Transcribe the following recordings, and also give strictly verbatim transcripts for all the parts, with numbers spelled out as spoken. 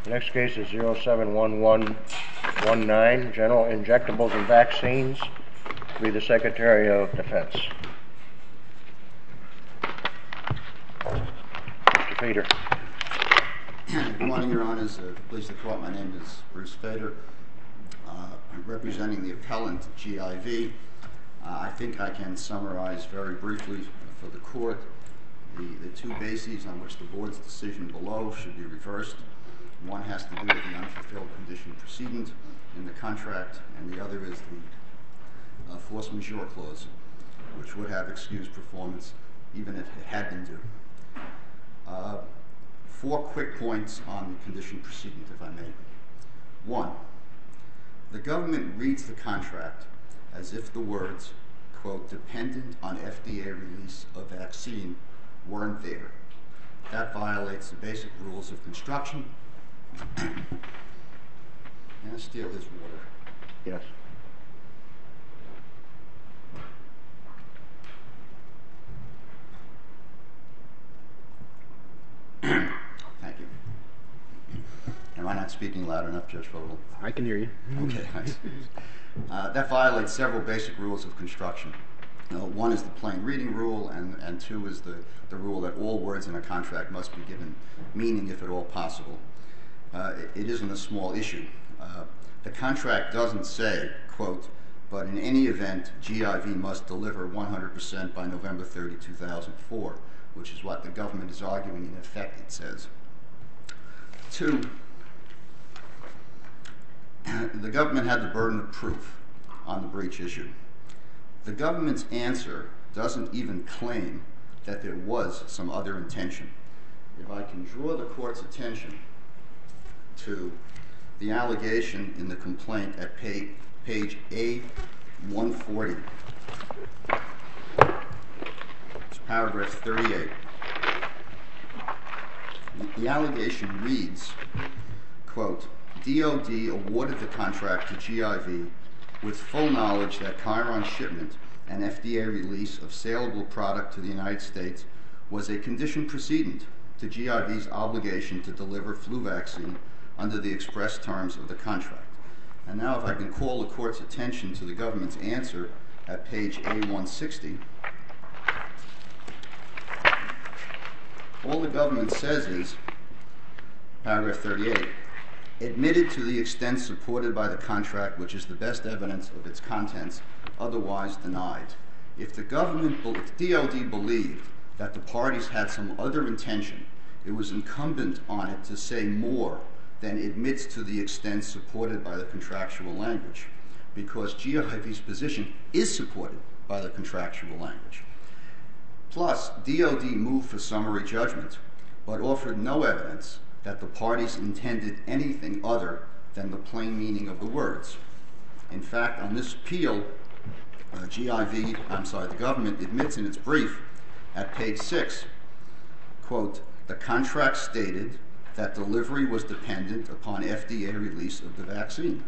The next case is zero seven one one one nine, General Injectables and Vaccines. Be the Secretary of Defense. Mister Fader. Good morning, Your Honors. Uh, please the court. My name is Bruce Fader. Uh, I'm representing the appellant, G I V. Uh, I think I can summarize very briefly for the court the, the two bases on which the board's decision below should be reversed. One has to do with the unfulfilled condition precedent in the contract, and the other is the uh, force majeure clause, which would have excused performance even if it had been due. Uh, four quick points on the condition precedent, if I may. One, the government reads the contract as if the words, quote, dependent on F D A release of vaccine weren't there. That violates the basic rules of construction. And I steal his water. Yes. Thank you. Am I not speaking loud enough, Judge Vogel? I can hear you. Okay, thanks. Uh, that violates several basic rules of construction. Uh, one is the plain reading rule, and, and two is the, the rule that all words in a contract must be given meaning if at all possible. Uh, it, it isn't a small issue. Uh, the contract doesn't say, quote, but in any event, G I V must deliver one hundred percent by November thirtieth, two thousand four, which is what the government is arguing in effect it says. Two, the government had the burden of proof on the breach issue. The government's answer doesn't even claim that there was some other intention. If I can draw the court's attention to the allegation in the complaint at page, page A one forty. It's paragraph thirty-eight. The, the allegation reads, quote, D O D awarded the contract to G I V with full knowledge that Chiron shipment and F D A release of saleable product to the United States was a condition precedent to G I V's obligation to deliver flu vaccine under the express terms of the contract. And now if I can call the court's attention to the government's answer at page A one sixty, all the government says is, paragraph thirty-eight, admitted to the extent supported by the contract, which is the best evidence of its contents, otherwise denied. If the government, if D O D believed that the parties had some other intention, it was incumbent on it to say more than admits to the extent supported by the contractual language, because G I V's position is supported by the contractual language. Plus, D O D moved for summary judgment, but offered no evidence that the parties intended anything other than the plain meaning of the words. In fact, on this appeal, uh, G I V, I'm sorry, the government admits in its brief at page six, quote, the contract stated that delivery was dependent upon F D A release of the vaccine.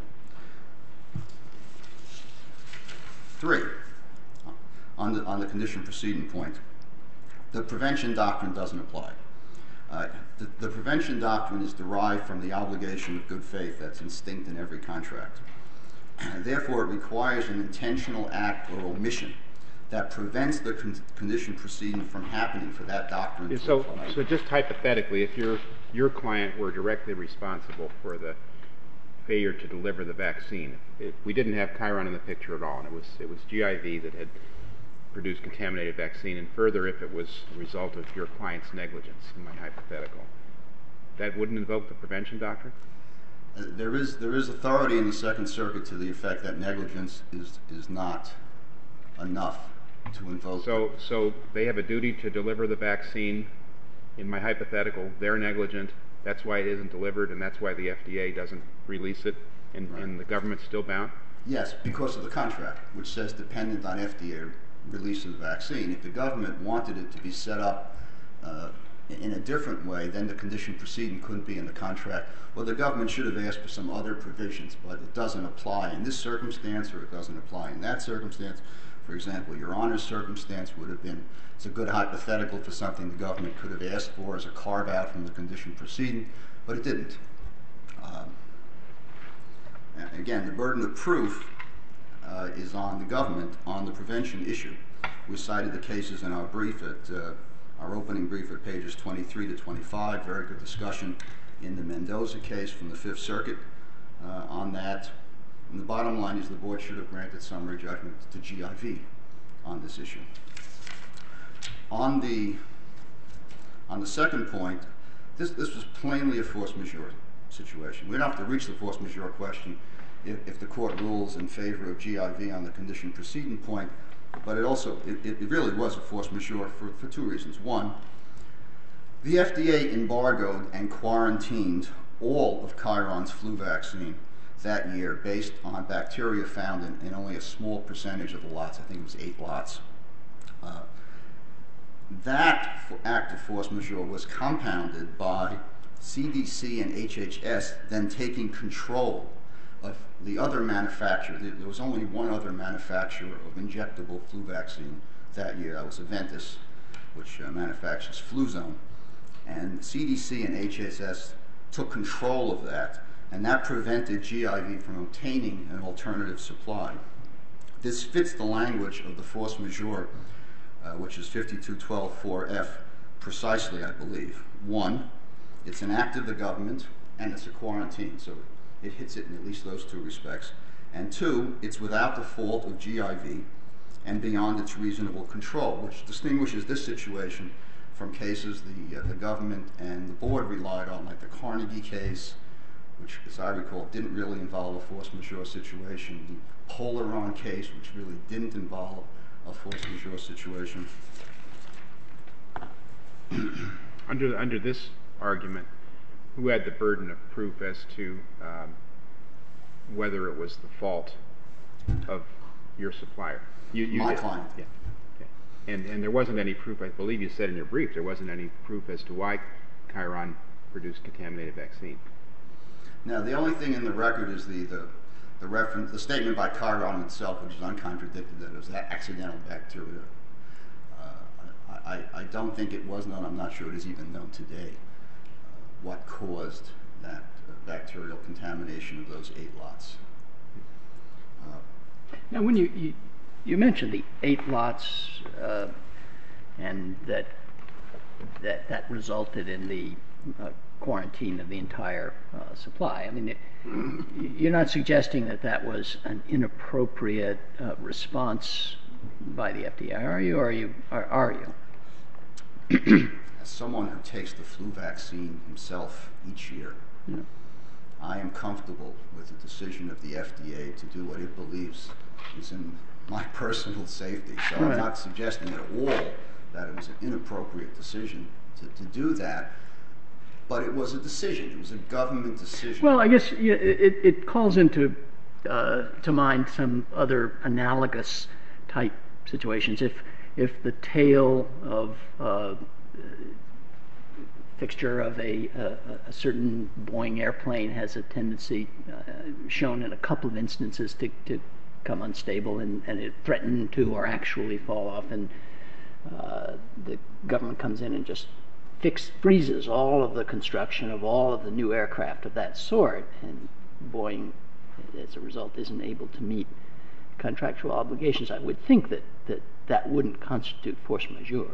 Three, on the, on the condition preceding point, the prevention doctrine doesn't apply. Uh, the, the prevention doctrine is derived from the obligation of good faith that's instinct in every contract. And therefore, it requires an intentional act or omission that prevents the con condition preceding from happening for that doctrine to so, apply. So just hypothetically, if your, your client were directly responsible for the failure to deliver the vaccine, if we didn't have Chiron in the picture at all, and it was, it was G I V that had produced contaminated vaccine, and further, if it was a result of your client's negligence, in my hypothetical, that wouldn't invoke the prevention doctrine? Uh, there is there is authority in the Second Circuit to the effect that negligence is is not enough to invoke. So so they have a duty to deliver the vaccine. In my hypothetical, they're negligent. That's why it isn't delivered, and that's why the F D A doesn't release it, and, right. and the government's still bound? Yes, because of the contract, which says dependent on F D A release of the vaccine. If the government wanted it to be set up uh, in a different way, then the condition preceding couldn't be in the contract. Well, the government should have asked for some other provisions, but it doesn't apply in this circumstance, or it doesn't apply in that circumstance. For example, Your Honor's circumstance would have been, it's a good hypothetical for something the government could have asked for as a carve-out from the condition preceding, but it didn't. Um, again, the burden of proof uh, is on the government on the prevention issue. We cited the cases in our brief at uh, our opening brief at pages twenty-three to twenty-five. Very good discussion in the Mendoza case from the Fifth Circuit uh, on that. And the bottom line is the board should have granted summary judgment to G I V on this issue. On the on the second point, this this was plainly a force majeure situation. We don't have to reach the force majeure question if, if the court rules in favor of G I V on the condition preceding point. But it also, it, it really was a force majeure for, for two reasons. One, the F D A embargoed and quarantined all of Chiron's flu vaccine that year based on bacteria found in, in only a small percentage of the lots. I think it was eight lots. Uh, that act of force majeure was compounded by C D C and H H S then taking control of the other manufacturer. There was only one other manufacturer of injectable flu vaccine that year. That was Aventis, which uh, manufactures Fluzone. And C D C and H H S took control of that, and that prevented G I V from obtaining an alternative supply. This fits the language of the force majeure, uh, which is fifty-two twelve four F, precisely, I believe. One, it's an act of the government, and it's a quarantine, so it hits it in at least those two respects. And two, it's without the fault of G I V and beyond its reasonable control, which distinguishes this situation from cases the, uh, the government and the board relied on, like the Carnegie case, which, as I recall, didn't really involve a force majeure situation, the Polaron case, which really didn't involve a force majeure situation. Under, under this argument, who had the burden of proof as to um, whether it was the fault of your supplier? You, you My did. client. Yeah. Yeah. And, and there wasn't any proof, I believe you said in your brief, there wasn't any proof as to why Chiron produced contaminated vaccine. Now, the only thing in the record is the, the, the reference, the statement by Chiron itself, which is uncontradicted, that it was that accidental bacteria. Uh, I, I, I don't think it was known, I'm not sure it is even known today, what caused that uh, bacterial contamination of those eight lots. Uh, now, when you, you you mentioned the eight lots, uh, and that that that resulted in the uh, quarantine of the entire uh, supply. I mean, it, you're not suggesting that that was an inappropriate uh, response by the F D A, are you? Or are you? Are, are you? As someone who takes the flu vaccine himself each year, yeah. I am comfortable with the decision of the F D A to do what it believes is in my personal safety. So right. I'm not suggesting at all that it was an inappropriate decision to, to do that, but it was a decision. It was a government decision. Well, I guess it, it, it calls into uh, to mind some other analogous type situations. If if the tail of uh, fixture of a, a, a certain Boeing airplane has a tendency, uh, shown in a couple of instances, to, to come unstable, and, and it threatened to or actually fall off, and uh, the government comes in and just fix, freezes all of the construction of all of the new aircraft of that sort, and Boeing, as a result, isn't able to meet contractual obligations. I would think that that, that wouldn't constitute force majeure.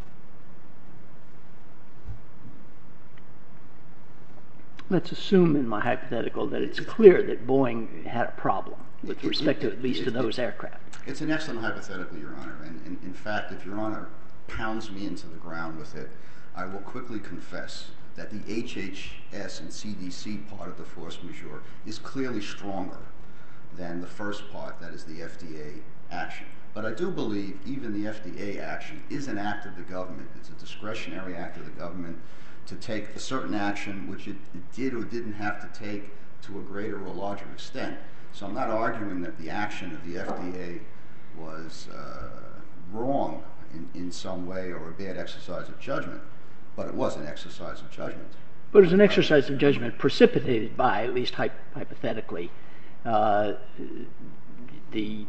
Let's assume in my hypothetical that it's clear that Boeing had a problem with respect to at least to those aircraft. It's an excellent hypothetical, Your Honor. And, and in fact, if Your Honor pounds me into the ground with it, I will quickly confess that the H H S and C D C part of the force majeure is clearly stronger than the first part, that is the F D A action. But I do believe even the F D A action is an act of the government. It's a discretionary act of the government to take a certain action which it, it did or didn't have to take to a greater or larger extent. So I'm not arguing that the action of the F D A was uh, wrong in, in some way or a bad exercise of judgment, but it was an exercise of judgment. But it was an exercise of judgment precipitated by, at least hy- hypothetically, uh, the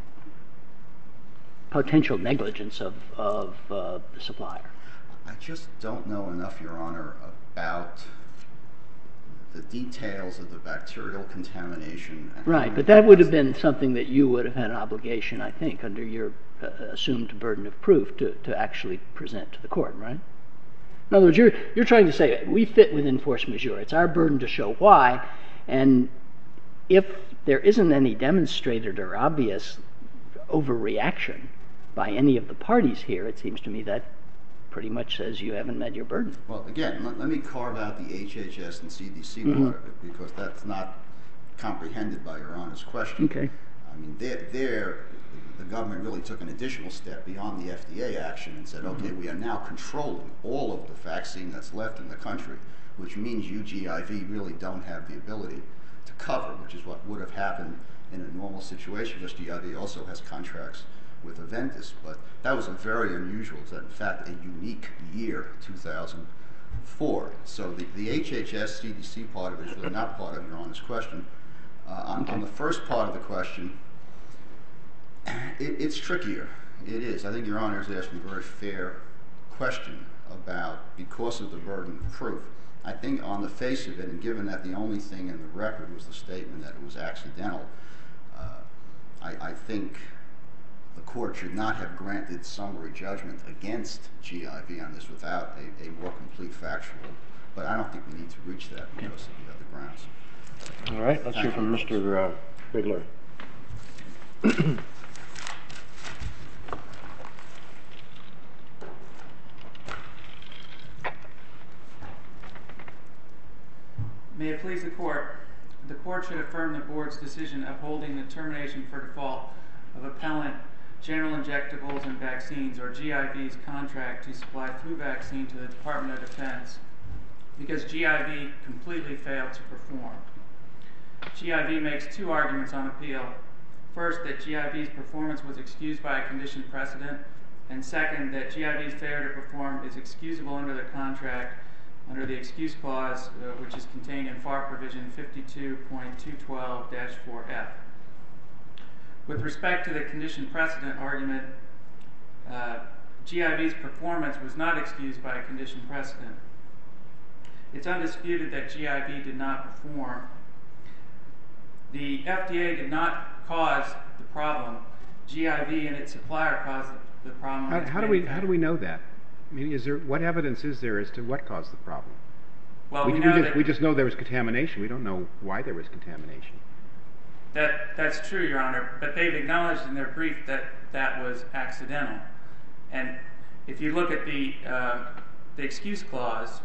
potential negligence of, of uh, the supplier. I just don't know enough, Your Honor, about the details of the bacterial contamination. And right, but that would have been something that you would have had an obligation, I think, under your uh, assumed burden of proof to, to actually present to the court, right? In other words, you're, you're trying to say we fit within force majeure. It's our burden to show why, and if there isn't any demonstrated or obvious overreaction by any of the parties here, it seems to me that pretty much says you haven't met your burden. Well, again, let, let me carve out the H H S and C D C mm-hmm. part of it, because that's not comprehended by Your Honor's question. Okay. I mean, there, there, the government really took an additional step beyond the F D A action and said, mm-hmm. okay, we are now controlling all of the vaccine that's left in the country, which means you, G I V, really don't have the ability to cover, which is what would have happened in a normal situation, because G I V also has contracts with Aventis. But that was a very unusual, in fact, a unique year, two thousand four. So the, the H H S C D C part of it is really not part of Your Honor's question. Uh, on, okay. on the first part of the question, it, it's trickier. It is. I think Your Honor is asking a very fair question about, because of the burden of proof. I think on the face of it, and given that the only thing in the record was the statement that it was accidental, uh, I, I think the court should not have granted summary judgment against G I V on this without a, a more complete factual. But I don't think we need to reach that because of the other grounds. All right, let's hear from Mister Uh, Bigler. May it please the court, the court should affirm the board's decision upholding the termination for default of appellant General Injectables and Vaccines, or G I V's contract to supply flu vaccine to the Department of Defense, because G I V completely failed to perform. G I V makes two arguments on appeal. First, that G I V's performance was excused by a condition precedent, and second, that G I V's failure to perform is excusable under the contract under the excuse clause, uh, which is contained in F A R provision fifty-two point two twelve dash four F. With respect to the condition precedent argument, uh, G I V's performance was not excused by a condition precedent. It's undisputed that G I V did not perform. The F D A did not cause the problem. G I V and its supplier caused the problem. How, how do we how do we know that? I mean, is there what evidence is there as to what caused the problem? Well, we, we, we, know just, that we just know there was contamination. We don't know why there was contamination. That that's true, Your Honor. But they've acknowledged in their brief that that was accidental. And if you look at the uh, the excuse clause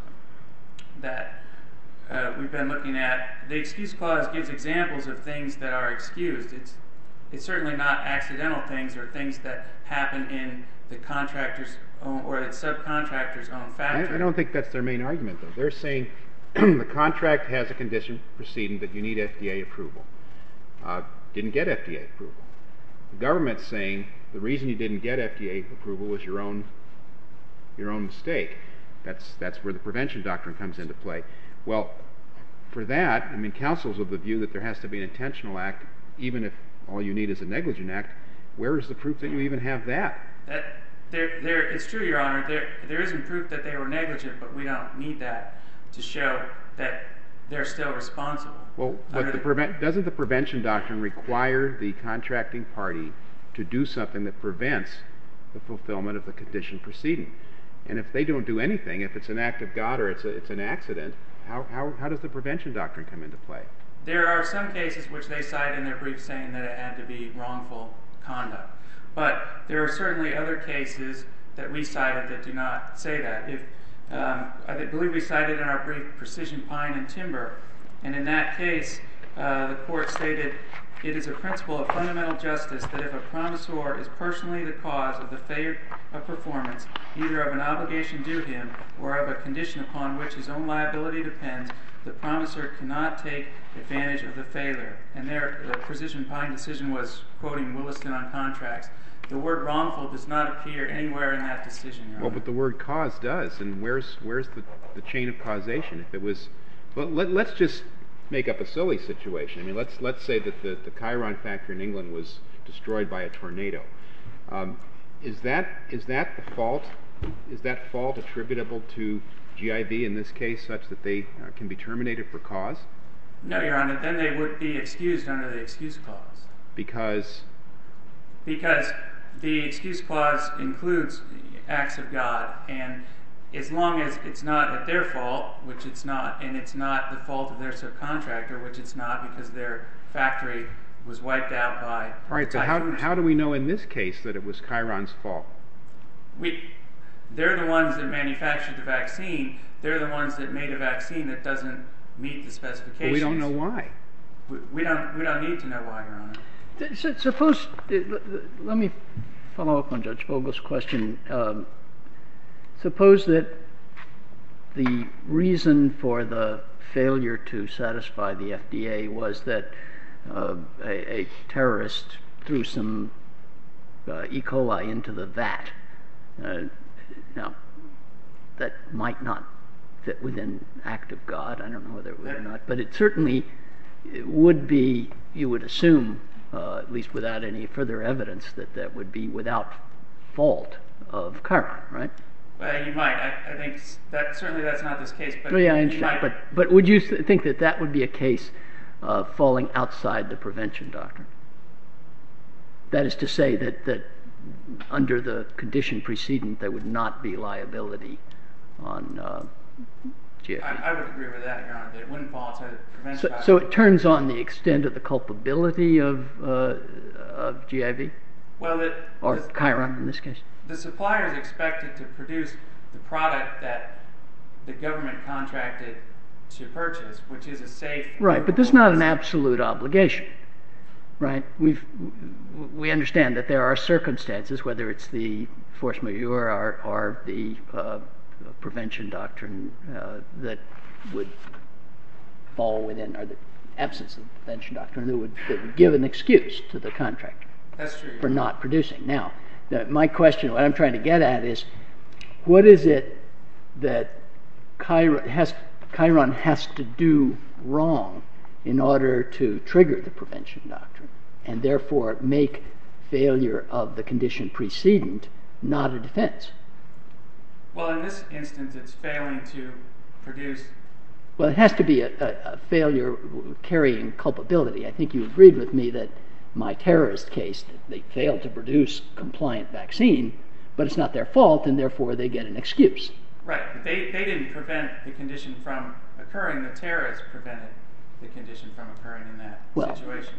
that uh, we've been looking at, the excuse clause gives examples of things that are excused. It's it's certainly not accidental things or things that happen in the contractor's own or its subcontractor's own factory. I, I don't think that's their main argument, though. They're saying the contract has a condition preceding that you need F D A approval. Uh, didn't get F D A approval. The government's saying the reason you didn't get F D A approval was your own your own mistake. That's that's where the prevention doctrine comes into play. Well, for that, I mean, counsel's of the view that there has to be an intentional act, even if all you need is a negligent act. Where is the proof that you even have that? That there, there, it's true, Your Honor. There, there isn't proof that they were negligent, but we don't need that to show that they're still responsible. Well, but the the, prevent, doesn't the prevention doctrine require the contracting party to do something that prevents the fulfillment of the condition preceding? And if they don't do anything, if it's an act of God or it's a, it's an accident, how, how, how does the prevention doctrine come into play? There are some cases which they cite in their brief saying that it had to be wrongful conduct. But there are certainly other cases that we cited that do not say that. If um, I believe we cited in our brief Precision Pine and Timber, and in that case, uh, the court stated, it is a principle of fundamental justice that if a promisor is personally the cause of the failure of performance, either of an obligation due him or of a condition upon which his own liability depends, the promisor cannot take advantage of the failure. And there, the Precision Pine decision was quoting Williston on contracts. The word wrongful does not appear anywhere in that decision, Your Honor. Well, but the word cause does, and where's where's the, the chain of causation? If it was, well, let, let's just make up a silly situation. I mean, let's let's say that the, the Chiron factory in England was destroyed by a tornado. Um, is that is that the fault? Is that fault attributable to G I V in this case such that they uh, can be terminated for cause? No, Your Honor, then they would be excused under the excuse clause. Because? Because the excuse clause includes acts of God, and as long as it's not at their fault, which it's not, and it's not the fault of their subcontractor, which it's not because their factory was wiped out by All right, so how, how do we know in this case that it was Chiron's fault? We, they're the ones that manufactured the vaccine. They're the ones that made a vaccine that doesn't meet the specifications. But we don't know why. We, we don't. We don't need to know why, Your Honor. Suppose, let me follow up on Judge Vogel's question. Um, suppose that the reason for the failure to satisfy the F D A was that uh, a, a terrorist threw some uh, E. coli into the vat. Uh, now, that might not fit within act of God. I don't know whether it would or not, but it certainly it would be, you would assume, uh, at least without any further evidence, that that would be without fault of Chiron, right? Well, you might. I, I think that certainly that's not this case. But oh, yeah, I you understand. might. But but would you th- think that that would be a case uh, falling outside the prevention doctrine? That is to say that that under the condition precedent there would not be liability on uh, G F E. I, I would agree with that, Your Honor. That it wouldn't fall outside the prevention So, doctrine. so it turns on the extent of the culpability of uh, of G I V well, the, or the, Chiron in this case. The supplier is expected to produce the product that the government contracted to purchase, which is a safe. Right, but there's not an absolute obligation, right? We've we understand that there are circumstances, whether it's the force majeure or, or the uh, prevention doctrine, uh, that would fall within, or the absence of the prevention doctrine, that would, that would give an excuse to the contractor. That's true. For not producing. Now, the, my question, what I'm trying to get at is, what is it that Chiron has, Chiron has to do wrong in order to trigger the prevention doctrine, and therefore make failure of the condition precedent not a defense? Well, in this instance, it's failing to produce. Well, it has to be a, a, a failure carrying culpability. I think you agreed with me that my terrorist case, they failed to produce compliant vaccine, but it's not their fault, and therefore they get an excuse. Right, but they, they didn't prevent the condition from occurring. The terrorists prevented the condition from occurring in that well, situation.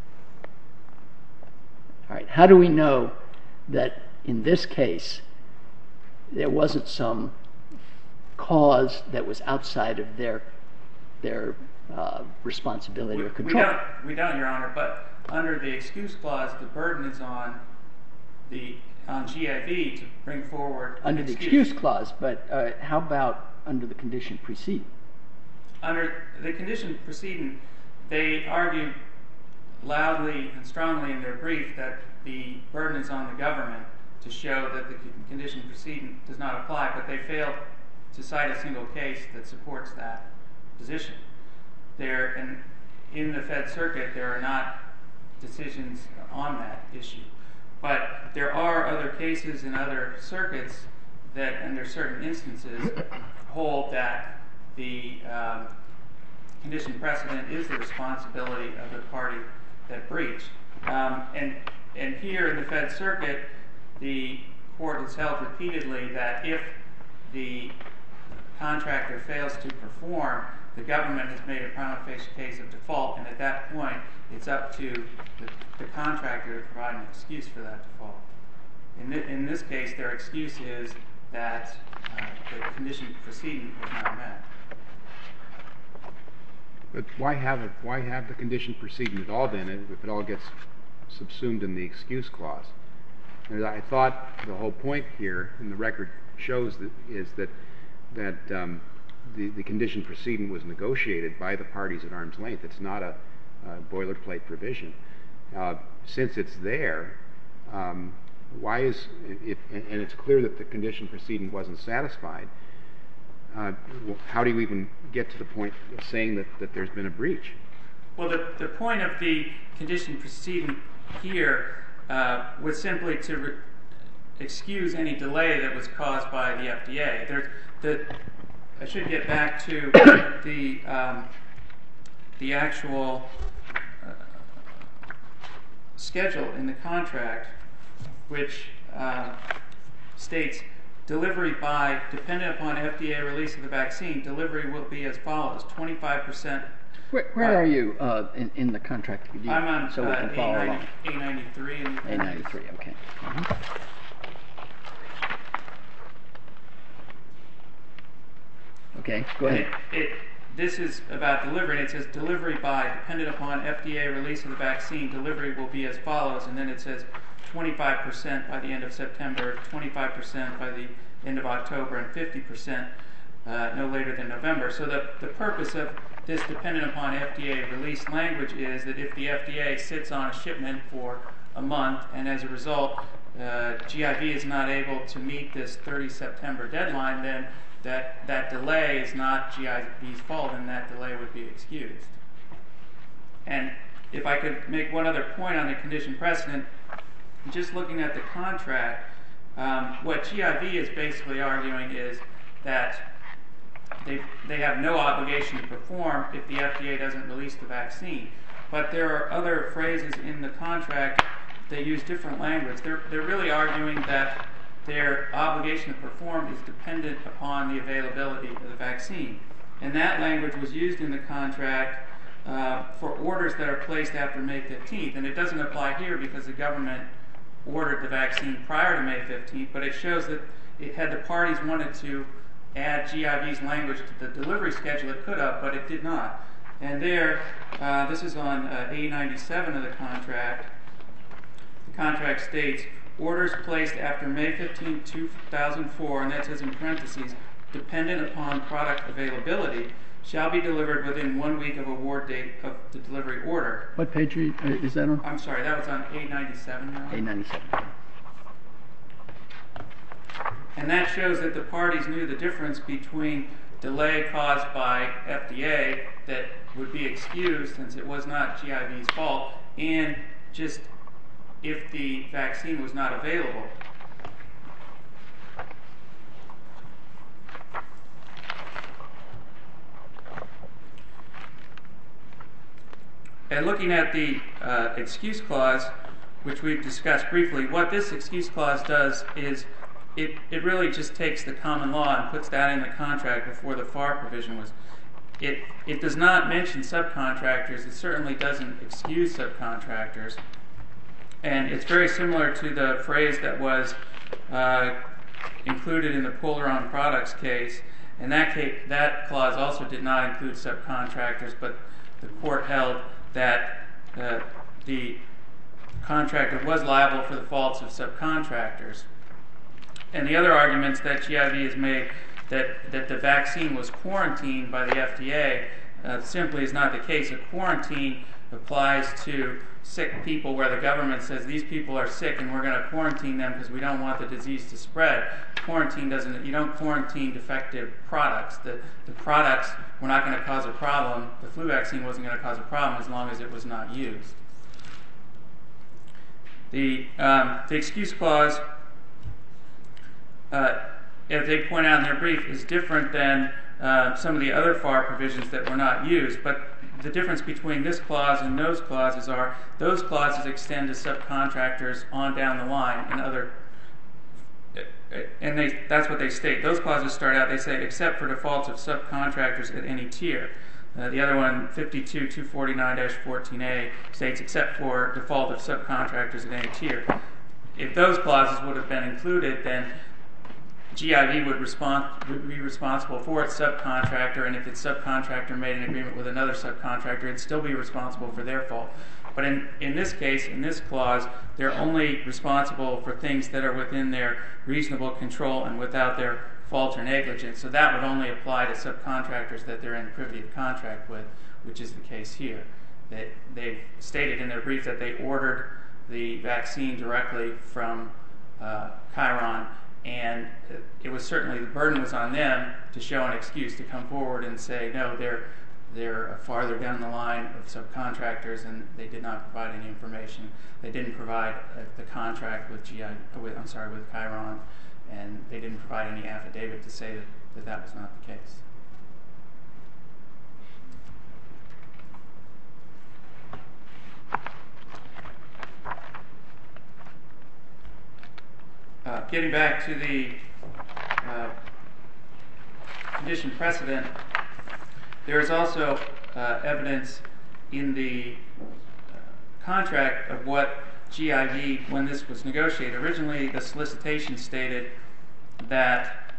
All right, how do we know that in this case there wasn't some cause that was outside of their their uh, responsibility we, or control? We don't, we don't, Your Honor, but under the excuse clause, the burden is on the on G I V to bring forward an under the excuse. excuse clause, but uh, how about under the condition precedent? Under the condition precedent, they argue loudly and strongly in their brief that the burden is on the government to show that the condition precedent does not apply, but they failed to cite a single case that supports that position. There, and in the Fed Circuit, there are not decisions on that issue. But there are other cases in other circuits that, under certain instances, hold that the um, condition precedent is the responsibility of the party that breached. Um, and, and here in the Fed Circuit, the court has held repeatedly that if the contractor fails to perform, the government has made a prima facie case of default, and at that point, it's up to the, the contractor to provide an excuse for that default. In, th- in this case, their excuse is that uh, the condition precedent was not met. But why have it, why have the condition precedent at all then, if it all gets subsumed in the excuse clause? And I thought the whole point here, and the record shows that, is that that um, the, the condition precedent was negotiated by the parties at arm's length. It's not a, a boilerplate provision. Uh, since it's there, um, why is it, and it's clear that the condition precedent wasn't satisfied, uh, how do you even get to the point of saying that, that there's been a breach? Well, the, the point of the condition precedent here uh, was simply to re- excuse any delay that was caused by the F D A. There, the, I should get back to the um, the actual uh, schedule in the contract, which uh, states delivery by, dependent upon F D A release of the vaccine, delivery will be as follows: twenty-five percent. Where, where uh, are you uh, in, in the contract? You, I'm on so we can uh, follow along. A ninety-three. A ninety-three, okay. Mm-hmm. Okay, go ahead. It, it, this is about delivery, and it says delivery by, dependent upon F D A release of the vaccine, delivery will be as follows, and then it says twenty-five percent by the end of September, twenty-five percent by the end of October, and fifty percent uh, no later than November. So the, the purpose of this dependent upon F D A release language is that if the F D A sits on a shipment for a month, and as a result uh, G I V is not able to meet this thirtieth September deadline, then that, that delay is not G I V's fault, and that delay would be excused. And if I could make one other point on the condition precedent, just looking at the contract, um, what G I V is basically arguing is that they, they have no obligation to perform if the F D A doesn't release the vaccine. But there are other phrases in the contract that use different language. They're, they're really arguing that their obligation to perform is dependent upon the availability of the vaccine. And that language was used in the contract uh, for orders that are placed after May fifteenth. And it doesn't apply here because the government ordered the vaccine prior to May fifteenth, but it shows that it had the parties wanted to add G I V's language to the delivery schedule, it could have, but it did not. And there, uh, this is on uh, A ninety-seven of the contract. The contract states, orders placed after May fifteenth, two thousand four, and that says in parentheses, dependent upon product availability, shall be delivered within one week of award date of the delivery order. What page are you, uh, is that on? I'm sorry, that was on A ninety-seven. Now. A ninety-seven. And that shows that the parties knew the difference between delay caused by F D A that would be excused since it was not G I V's fault, and just if the vaccine was not available. And looking at the uh, excuse clause, which we've discussed briefly, what this excuse clause does is it, it really just takes the common law and puts that in the contract before the F A R provision was. It, it does not mention subcontractors. It certainly doesn't excuse subcontractors. And it's very similar to the phrase that was uh, included in the Polaron Products case. And that, case, that clause also did not include subcontractors, but the court held that uh, the contractor was liable for the faults of subcontractors. And the other arguments that G I V has made that, that the vaccine was quarantined by the F D A uh, simply is not the case. A quarantine applies to sick people where the government says these people are sick and we're going to quarantine them because we don't want the disease to spread. Quarantine doesn't, you don't quarantine defective products. The, the products were not going to cause a problem. The flu vaccine wasn't going to cause a problem as long as it was not used. The, um, the excuse clause, uh, as they point out in their brief, is different than uh, some of the other F A R provisions that were not used. But the difference between this clause and those clauses are those clauses extend to subcontractors on down the line and other, and they, that's what they state. Those clauses start out, they say, except for defaults of subcontractors at any tier. Uh, the other one, fifty-two two forty-nine dash fourteen A, states except for default of subcontractors at any tier. If those clauses would have been included, then G I V would, respond, would be responsible for its subcontractor, and if its subcontractor made an agreement with another subcontractor, it'd still be responsible for their fault. But in, in this case, in this clause, they're only responsible for things that are within their reasonable control and without their fault or negligence. So that would only apply to subcontractors that they're in privity of contract with, which is the case here. They, they've stated in their brief that they ordered the vaccine directly from uh, Chiron, and it was certainly, the burden was on them to show an excuse to come forward and say, no, they're they're farther down the line of subcontractors, and they did not provide any information. They didn't provide uh, the contract with G I, with, I'm sorry, with Chiron, and they didn't provide any affidavit to say that that, that was not the case. getting back to the uh, condition precedent, there is also uh, evidence in the uh, contract of what G I V, when this was negotiated. Originally, the solicitation stated that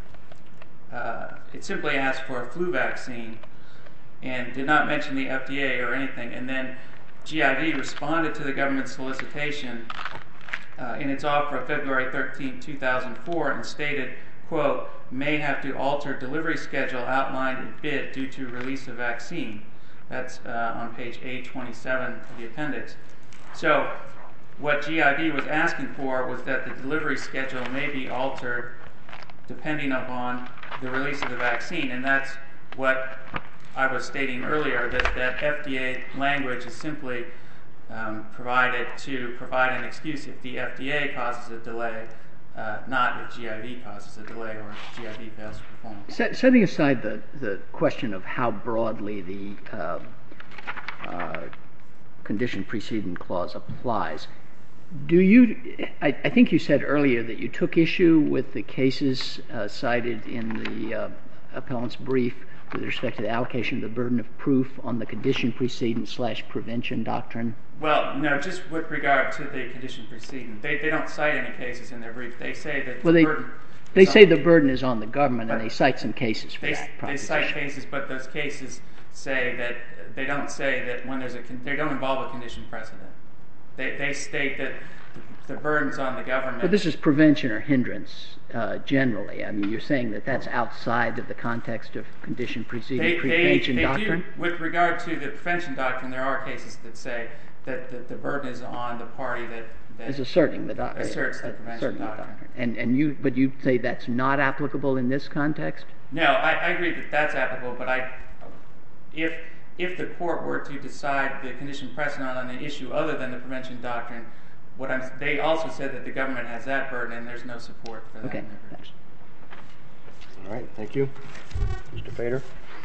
uh, it simply asked for a flu vaccine and did not mention the F D A or anything. And then G I V responded to the government solicitation uh, in its offer of February thirteenth, two thousand four, and stated, quote, may have to alter delivery schedule outlined in bid due to release of vaccine. That's uh, on page A twenty-seven of the appendix. So what G I V was asking for was that the delivery schedule may be altered depending upon the release of the vaccine, and that's what I was stating earlier, that, that F D A language is simply um, provided to provide an excuse if the F D A causes a delay, uh, not if G I V causes a delay or if G I V fails to perform. Set, setting aside the, the question of how broadly the uh, uh, condition precedent clause applies, do you, I, I think you said earlier that you took issue with the cases uh, cited in the uh, appellant's brief with respect to the allocation of the burden of proof on the condition precedent slash prevention doctrine? Well, no, just with regard to the condition precedent. They, they don't cite any cases in their brief. They say that well, the they, burden They is say on, the burden is on the government, and they cite some cases for they, that they proposition. cite cases, but those cases say that they don't say that when there's a con- they don't involve a condition precedent. They they state that the, the burden's on the government. But this is prevention or hindrance uh, generally. I mean, you're saying that that's outside of the context of condition preceding They, prevention they, they doctrine? do, with regard to the prevention doctrine, there are cases that say that, that the burden is on the party that, that Is asserting the doc- asserts the uh, prevention asserting the doctrine. doctrine. And, and you, but you say that's not applicable in this context? No, I, I agree that that's applicable, but I, if if the court were to decide the condition precedent on an issue other than the prevention doctrine, what I'm, they also said that the government has that burden, and there's no support for that. Okay, in their thanks. All right, thank you. Mister Fader?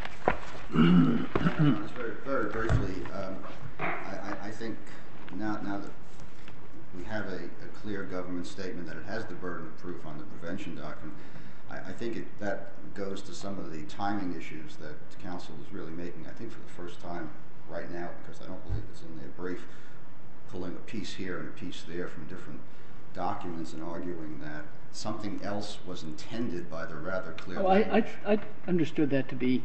Just very, very briefly, um, I, I, I think now, now that we have a, a clear government statement that it has the burden of proof on the prevention doctrine, I, I think it, that goes to some of the timing issues that counsel is really making, I think for the first time right now, because I don't believe it's in their brief, pulling a piece here and a piece there from different documents and arguing that something else was intended by the rather clear Oh, I, language. I, I understood that to be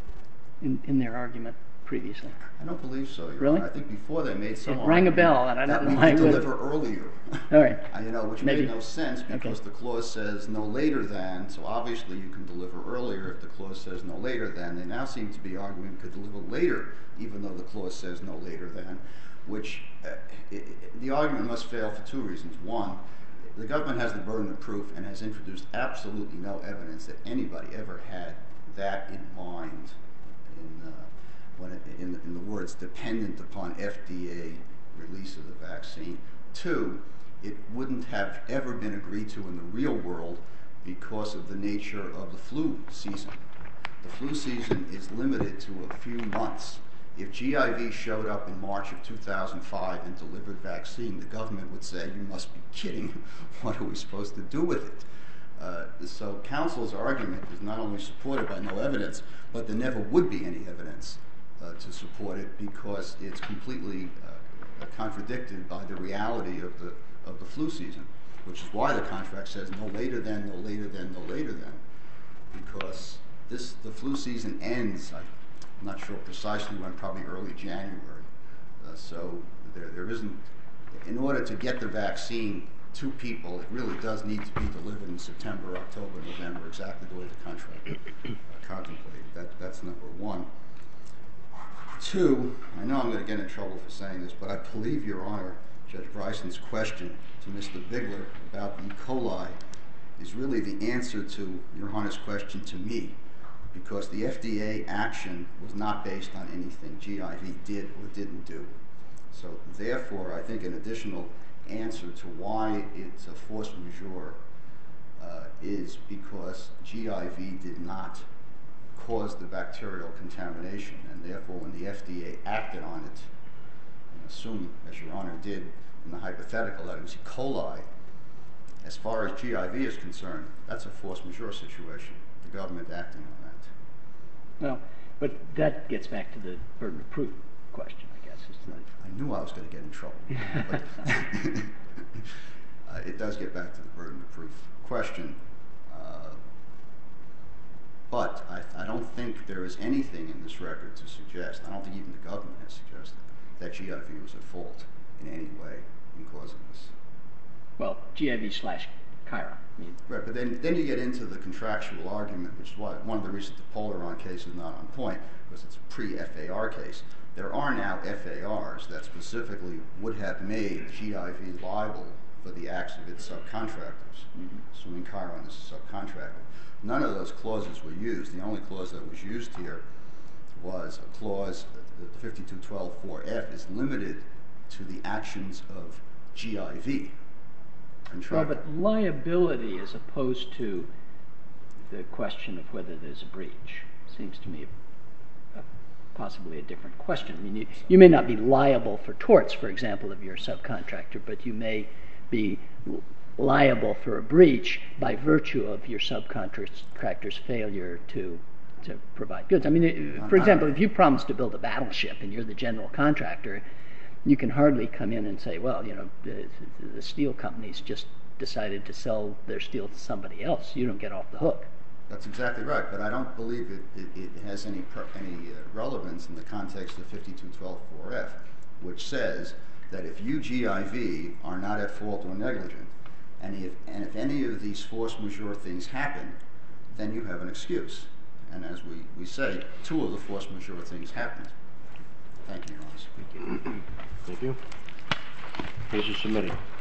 in, in their argument previously. I don't believe so, Your Really? Honor. I think before they made some It rang a argument bell, and I that don't we know why could I would- deliver earlier. All right. Uh, you know, which Maybe. made no sense because Okay. the clause says no later than, so obviously you can deliver earlier if the clause says no later than. They now seem to be arguing we could deliver later, even though the clause says no later than, which uh, it, it, the argument must fail for two reasons. One, the government has the burden of proof and has introduced absolutely no evidence that anybody ever had that in mind in, uh, when it, in, in the words dependent upon F D A release of the vaccine. Two, it wouldn't have ever been agreed to in the real world because of the nature of the flu season. The flu season is limited to a few months. If G I V showed up in March of two thousand five and delivered vaccine, the government would say, you must be kidding. What are we supposed to do with it? Uh, so counsel's argument is not only supported by no evidence, but there never would be any evidence uh, to support it because it's completely uh, contradicted by the reality of the of the flu season, which is why the contract says no later than, no later than, no later than, because this the flu season ends. I, I'm not sure precisely when, probably early January. Uh, so there there isn't. In order to get the vaccine to people, it really does need to be delivered in September, October, November, exactly the way the contract uh, contemplated. That, that's number one. Two, I know I'm going to get in trouble for saying this, but I believe, Your Honor, Judge Bryson's question to Mister Bigler about E. coli is really the answer to Your Honor's question to me, because the F D A action was not based on anything G I V did or didn't do. So therefore, I think an additional answer to why it's a force majeure uh, is because G I V did not cause the bacterial contamination, and therefore when the F D A acted on it, and assume, as Your Honor did in the hypothetical, that it was E. coli, As far as G I V is concerned, that's a force majeure situation, the government acting on that. Well, but that gets back to the burden of proof question, I guess. Is the I knew I was going to get in trouble. But uh, it does get back to the burden of proof question. Uh, but I, I don't think there is anything in this record to suggest, I don't think even the government has suggested, that G I V was at fault in any way in causing this. Well, G I V slash Chiron. I mean, Right, but then, then you get into the contractual argument, which is why one of the reasons the Polaron case is not on point, because it's a pre-F A R case. There are now F A Rs that specifically would have made G I V liable for the acts of its subcontractors, mm-hmm. assuming Chiron is a subcontractor. None of those clauses were used. The only clause that was used here was a clause, the fifty-two twelve four F is limited to the actions of G I V. Well, but liability as opposed to the question of whether there's a breach seems to me a, a, possibly a different question. I mean, you, you may not be liable for torts, for example, of your subcontractor, but you may be liable for a breach by virtue of your subcontractor's failure to to provide goods. I mean, for example, if you promise to build a battleship and you're the general contractor, you can hardly come in and say, well, you know, the, the steel company's just decided to sell their steel to somebody else. You don't get off the hook. That's exactly right, but I don't believe it, it, it has any per, any uh, relevance in the context of fifty-two twelve four F, which says that if you G I V are not at fault or negligent, and if, and if any of these force majeure things happen, then you have an excuse. And as we, we say, two of the force majeure things happened. Thank you, Your Honor. Thank you. Case is submitted.